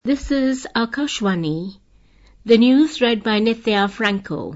This is Akashvani. The news read by Nithya Franco.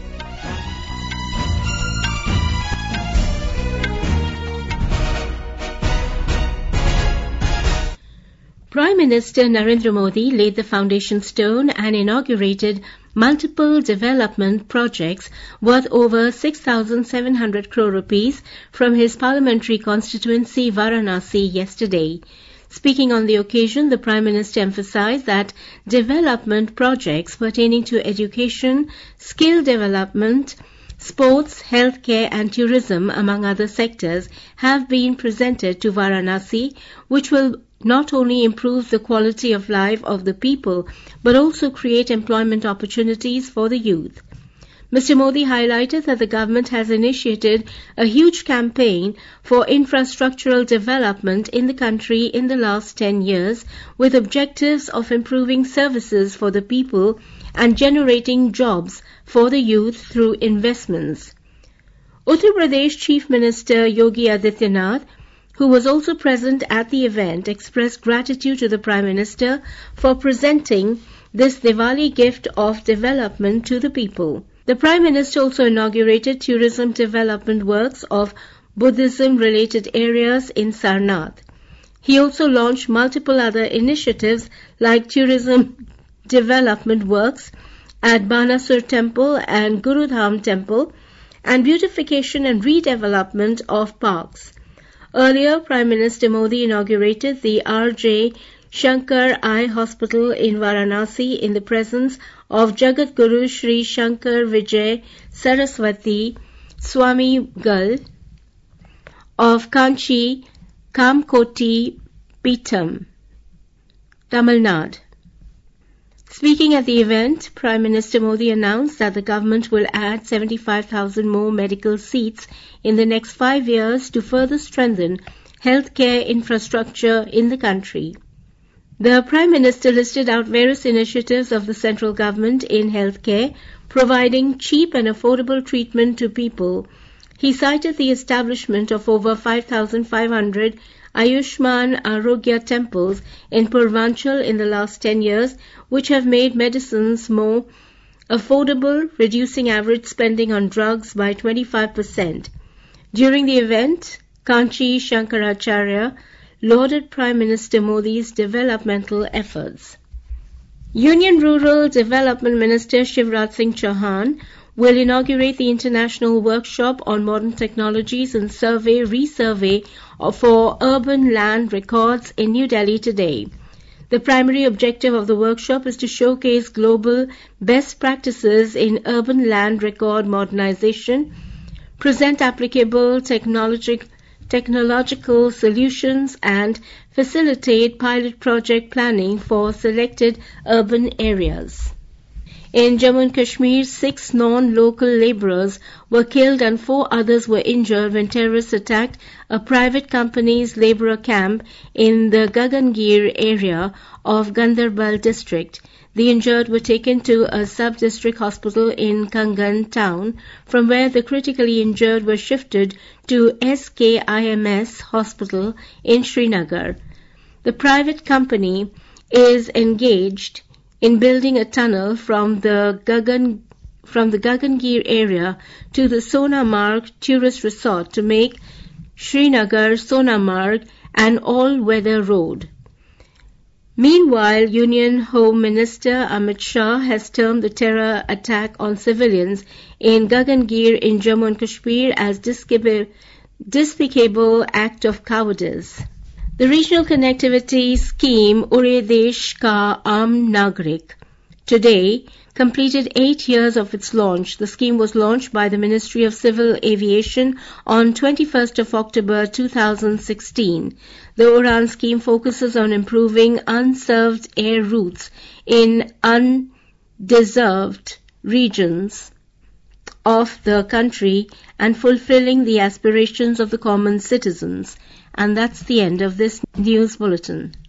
Prime Minister Narendra Modi laid the foundation stone and inaugurated multiple development projects worth over 6,700 crore rupees from his parliamentary constituency Varanasi yesterday. Speaking on the occasion, the Prime Minister emphasized that development projects pertaining to education, skill development, sports, healthcare and tourism, among other sectors, have been presented to Varanasi, which will not only improve the quality of life of the people, but also create employment opportunities for the youth. Mr. Modi highlighted that the government has initiated a huge campaign for infrastructural development in the country in the last 10 years, with objectives of improving services for the people and generating jobs for the youth through investments. Uttar Pradesh Chief Minister Yogi Adityanath, who was also present at the event, expressed gratitude to the Prime Minister for presenting this Diwali gift of development to the people. The Prime Minister also inaugurated tourism development works of Buddhism-related areas in Sarnath. He also launched multiple other initiatives like tourism development works at Banasur Temple and Gurudham Temple and beautification and redevelopment of parks. Earlier, Prime Minister Modi inaugurated the R.J. Shankar Eye Hospital in Varanasi in the presence of Jagat Guru Sri Shankar Vijay Saraswati Swamigal of Kanchi Kamkoti Peetham, Tamil Nadu. Speaking at the event, Prime Minister Modi announced that the government will add 75,000 more medical seats in the next 5 years to further strengthen healthcare infrastructure in the country. The Prime Minister listed out various initiatives of the central government in healthcare, providing cheap and affordable treatment to people. He cited the establishment of over 5,500 Ayushman Arogya temples in Purvanchal in the last 10 years, which have made medicines more affordable, reducing average spending on drugs by 25%. During the event, Kanchi Shankaracharya lauded Prime Minister Modi's developmental efforts. Union Rural Development Minister Shivraj Singh Chauhan will inaugurate the International Workshop on Modern Technologies in Survey-Resurvey for Urban Land Records in New Delhi today. The primary objective of the workshop is to showcase global best practices in urban land record modernization, present applicable technological solutions and facilitate pilot project planning for selected urban areas. In Jammu and Kashmir, 6 non-local labourers were killed and 4 others were injured when terrorists attacked a private company's labourer camp in the Gagangir area of Gandarbal district. The injured were taken to a sub-district hospital in Kangan town, from where the critically injured were shifted to SKIMS hospital in Srinagar. The private company is engaged in building a tunnel from the Gagangir area to the Sonamarg tourist resort to make Srinagar Sonamarg an all-weather road. Meanwhile, Union Home Minister Amit Shah has termed the terror attack on civilians in Gagangir in Jammu and Kashmir as despicable act of cowardice. The Regional Connectivity Scheme Ure Desh Ka Aam Nagrik today completed 8 years of its launch. The scheme was launched by the Ministry of Civil Aviation on 21st of October 2016. The UDAN scheme focuses on improving unserved air routes in undeserved regions of the country and fulfilling the aspirations of the common citizens. And that's the end of this news bulletin.